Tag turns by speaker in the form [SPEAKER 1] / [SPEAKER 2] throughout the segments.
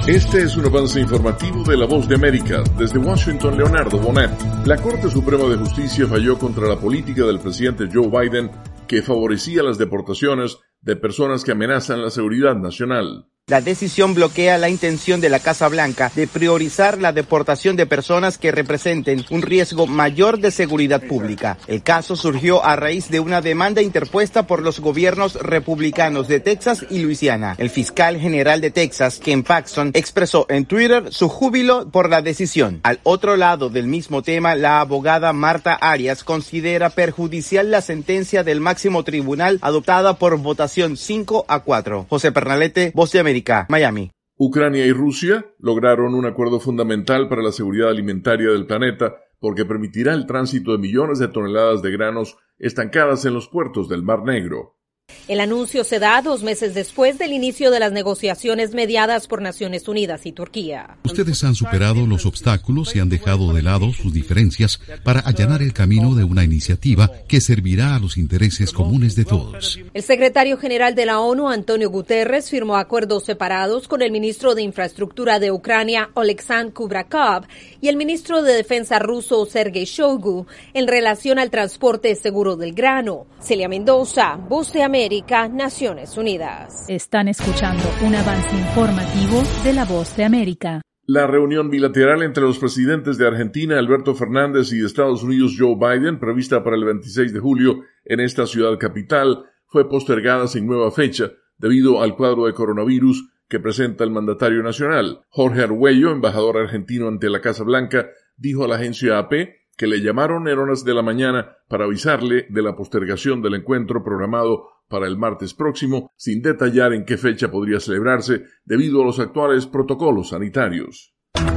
[SPEAKER 1] Este es un avance informativo de La Voz de América. Desde Washington, Leonardo Bonet. La Corte Suprema de Justicia falló contra la política del presidente Joe Biden que favorecía las deportaciones de personas que amenazan la seguridad nacional.
[SPEAKER 2] La decisión bloquea la intención de la Casa Blanca de priorizar la deportación de personas que representen un riesgo mayor de seguridad pública. El caso surgió a raíz de una demanda interpuesta por los gobiernos republicanos de Texas y Luisiana. El fiscal general de Texas, Ken Paxton, expresó en Twitter su júbilo por la decisión. Al otro lado del mismo tema, la abogada Marta Arias considera perjudicial la sentencia del máximo tribunal adoptada por votación 5-4. José Pernalete, Voz de América, Miami.
[SPEAKER 1] Ucrania y Rusia lograron un acuerdo fundamental para la seguridad alimentaria del planeta porque permitirá el tránsito de millones de toneladas de granos estancadas en los puertos del Mar Negro.
[SPEAKER 3] El anuncio se da 2 meses después del inicio de las negociaciones mediadas por Naciones Unidas y Turquía.
[SPEAKER 4] Ustedes han superado los obstáculos y han dejado de lado sus diferencias para allanar el camino de una iniciativa que servirá a los intereses comunes de todos.
[SPEAKER 3] El secretario general de la ONU, Antonio Guterres, firmó acuerdos separados con el ministro de Infraestructura de Ucrania, Oleksandr Kubrakov, y el ministro de Defensa ruso, Sergei Shoigu, en relación al transporte seguro del grano. Celia Mendoza, Voz de América, Naciones Unidas.
[SPEAKER 5] Están escuchando un avance informativo de La Voz de América.
[SPEAKER 1] La reunión bilateral entre los presidentes de Argentina, Alberto Fernández, y de Estados Unidos, Joe Biden, prevista para el 26 de julio en esta ciudad capital, fue postergada sin nueva fecha debido al cuadro de coronavirus que presenta el mandatario nacional. Jorge Argüello, embajador argentino ante la Casa Blanca, dijo a la agencia AP que le llamaron en horas de la mañana para avisarle de la postergación del encuentro programado para el martes próximo, sin detallar en qué fecha podría celebrarse debido a los actuales protocolos sanitarios.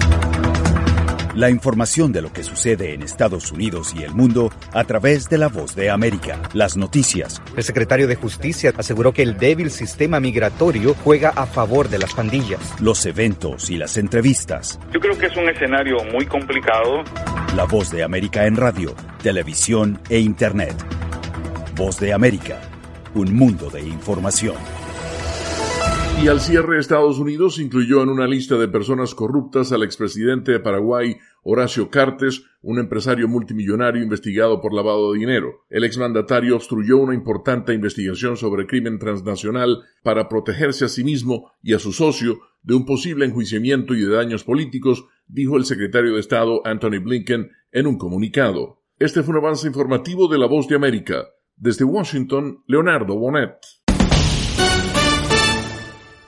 [SPEAKER 6] La información de lo que sucede en Estados Unidos y el mundo a través de La Voz de América. Las noticias.
[SPEAKER 7] El secretario de Justicia aseguró que el débil sistema migratorio juega a favor de las pandillas.
[SPEAKER 6] Los eventos y las entrevistas.
[SPEAKER 8] Yo creo que es un escenario muy complicado.
[SPEAKER 6] La Voz de América en radio, televisión e internet. Voz de América, un mundo de información.
[SPEAKER 1] Y al cierre, Estados Unidos incluyó en una lista de personas corruptas al expresidente de Paraguay, Horacio Cartes, un empresario multimillonario investigado por lavado de dinero. El exmandatario obstruyó una importante investigación sobre crimen transnacional para protegerse a sí mismo y a su socio de un posible enjuiciamiento y de daños políticos, dijo el secretario de Estado Antony Blinken en un comunicado. Este fue un avance informativo de La Voz de América. Desde Washington, Leonardo Bonet.